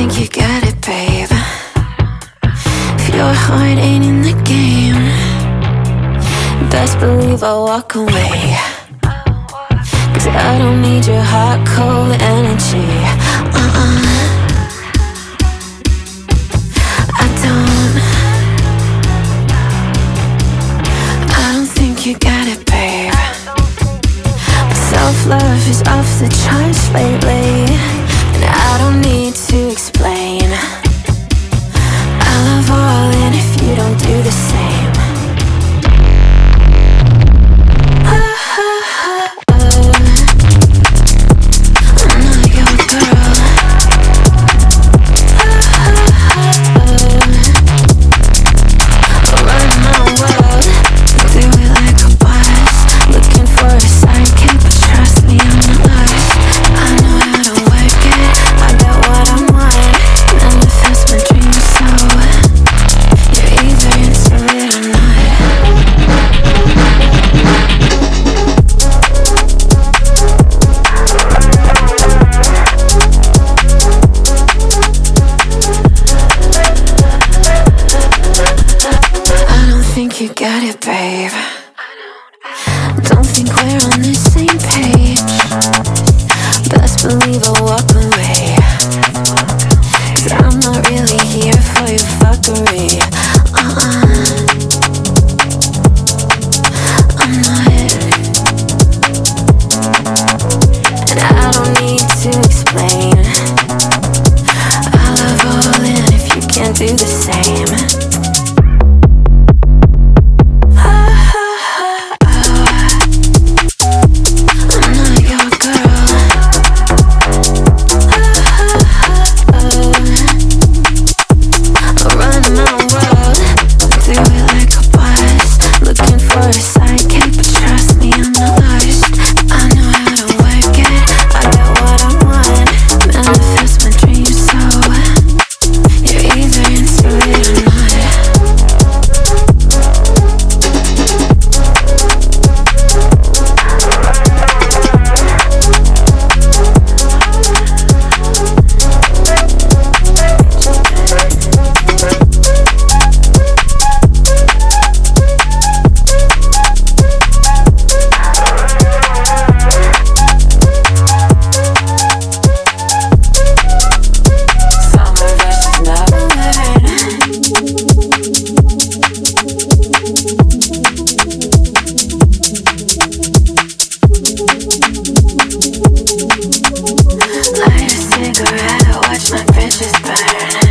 think you got it, babe. If your heart ain't in the game, best believe I'll walk away. Cause I don't need your hot, cold energy. I don't think you got it, babe. My self-love is off the charts lately, and I don't need to explain. I love all in if you don't do the same. I'm not your girl. I'll run my world, do it like a boss. Looking for a sidekick, but trust me, I'm not lost. I know how to work it, I got what I want. Manifest my dreams, so you're either into it or not. I don't think you got it, babe. Don't think we're on the same page. Best believe I'll walk away. Cause I'm not really here for your fuckery. I'm not. And I don't need to explain. I love all in if you can't do the same. I'm not your girl. I'll run my world, do it like a boss. Looking for a sidekick, but trust me, I'm not lost. I know how to work it, I got what I want. Manifest my dreams, so you're either into it or not. Some of us just never learn. Light a cigarette, watch my bridges burn.